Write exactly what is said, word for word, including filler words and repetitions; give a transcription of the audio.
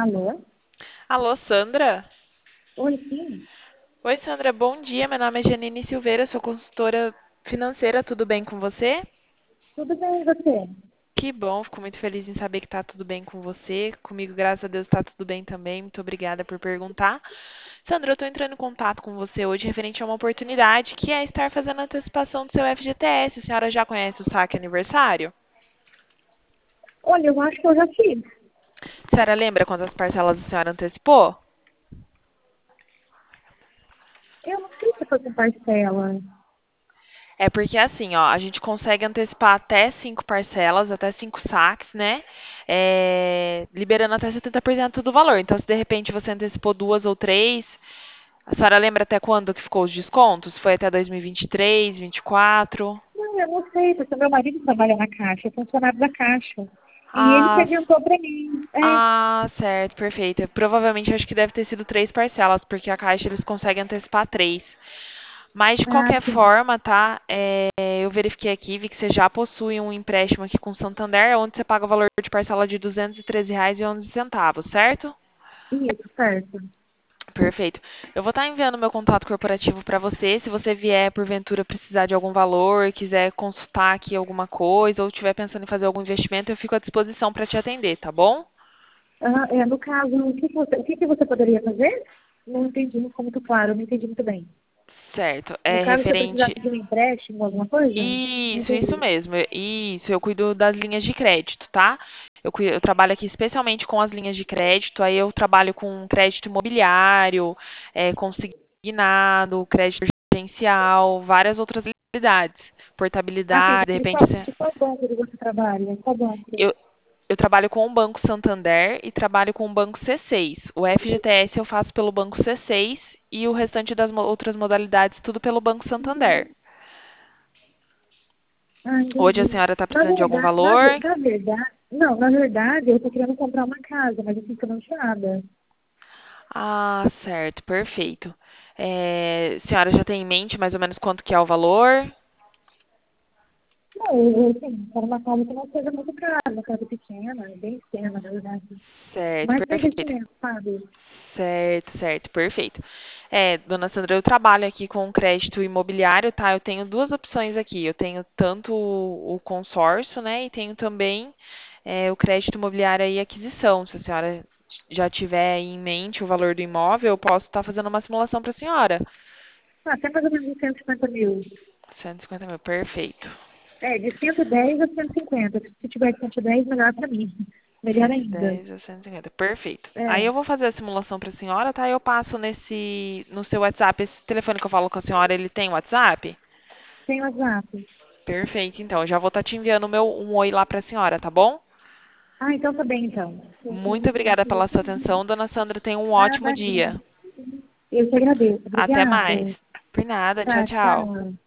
Alô? Alô, Sandra? Oi, sim. Oi, Sandra, bom dia. Meu nome é Janine Silveira, sou consultora financeira. Tudo bem com você? Tudo bem, e você? Que bom, fico muito feliz em saber que está tudo bem com você. Comigo, graças a Deus, está tudo bem também. Muito obrigada por perguntar. Sandra, eu estou entrando em contato com você hoje referente a uma oportunidade que é estar fazendo a antecipação do seu F G T S. A senhora já conhece o saque aniversário? Olha, eu acho que eu já fiz. A senhora lembra quantas parcelas a senhora antecipou? Eu não sei se foi com parcela. É porque assim, ó, a gente consegue antecipar até cinco parcelas, até cinco saques, né? É, liberando até setenta por cento do valor. Então, se de repente você antecipou duas ou três, a senhora lembra até quando que ficou os descontos? Foi até dois mil e vinte e três, vinte e quatro? Não, eu não sei, porque meu marido trabalha na Caixa, é funcionário da Caixa. E ele que Ah, adiantou para mim. É. ah, certo, perfeito. Provavelmente acho que deve ter sido três parcelas, porque a Caixa eles conseguem antecipar três. Mas de Ah, qualquer sim. forma, tá? É, eu verifiquei aqui, vi que você já possui um empréstimo aqui com Santander, onde você paga o valor de parcela de duzentos e treze reais e onze centavos, certo? Isso, certo. Perfeito. Eu vou estar enviando meu contato corporativo para você. Se você vier, porventura, precisar de algum valor, quiser consultar aqui alguma coisa, ou estiver pensando em fazer algum investimento, eu fico à disposição para te atender, tá bom? Ah, é, no caso, o que, que você, o que, que você poderia fazer? Não entendi, não ficou muito claro, não entendi muito bem. Certo. No É caso, se eu referente. precisasse de um empréstimo, alguma coisa? Não Isso, isso entendi. mesmo. Isso, eu cuido das linhas de crédito, tá? Eu, cui- eu trabalho aqui especialmente com as linhas de crédito, aí eu trabalho com crédito imobiliário, é, consignado, crédito emergencial, várias outras habilidades, Ah, sim, portabilidade, de de repente qual, você... de qual banco que você trabalha? Qual banco? Eu, eu trabalho com o Banco Santander e trabalho com o Banco C seis. O F G T S eu faço pelo Banco C seis e o restante das mo- outras modalidades tudo pelo Banco Santander. Ah, Hoje a entendi. senhora está Na precisando de algum verdade, na, valor? ver- na verdade, não, na verdade, eu tô querendo comprar uma casa, mas eu fico financiada. Ah, certo, perfeito. É, a senhora já tem em mente mais ou menos quanto que é o valor? Não, eu, eu, assim, quero uma casa que não seja muito cara, uma casa pequena, bem pequena, na verdade. Certo, Mais para perfeito. investimento, sabe? Certo, certo, perfeito. É, dona Sandra, eu trabalho aqui com crédito imobiliário, tá? Eu tenho duas opções aqui. Eu tenho tanto o o consórcio, né? E tenho também é, o crédito imobiliário e aquisição. Se a senhora já tiver em mente o valor do imóvel, eu posso estar fazendo uma simulação para a senhora. Ah, até mais ou menos de cento e cinquenta mil. cento e cinquenta mil, perfeito. É, de cento e dez a cento e cinquenta. Se tiver de cento e dez, melhor para mim. Melhor cento e ainda. dez a cento e cinquenta. Perfeito. Aí É, eu vou fazer a simulação para a senhora, tá? Eu passo nesse, no seu WhatsApp. Esse telefone que eu falo com a senhora, ele tem WhatsApp? tem WhatsApp. Perfeito. Então, eu já vou estar te enviando o meu, um oi lá para a senhora, tá bom? Ah, então tá bem, então. Muito obrigada pela sua atenção, dona Sandra. Tenha um Ah, ótimo imagina. dia. Eu te agradeço. Até mais. Obrigada. Por nada. Tchau, Tá, tchau. tchau.